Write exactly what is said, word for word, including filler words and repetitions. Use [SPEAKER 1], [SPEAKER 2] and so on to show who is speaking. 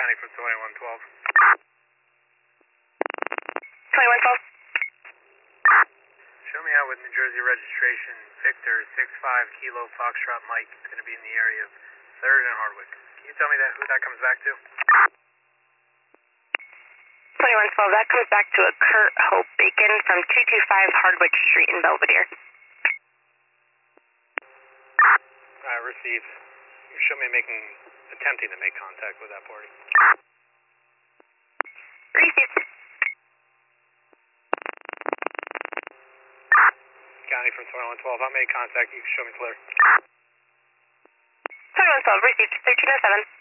[SPEAKER 1] County from twenty-one twelve.
[SPEAKER 2] twenty-one twelve.
[SPEAKER 1] Show me out with New Jersey registration, Victor six five Kilo Foxtrot Mike. It's going to be in the area of third and Hardwick. Can you tell me that who that comes back to?
[SPEAKER 2] twenty-one twelve, that comes back to a Kurt Hope Bacon from two two five Hardwick Street in Belvedere.
[SPEAKER 1] I received. You show me making, attempting to make contact with that party.
[SPEAKER 2] Received.
[SPEAKER 1] County from twenty-one twelve, I made contact. You can show me clear.
[SPEAKER 2] twenty-one twelve, received. thirteen oh seven.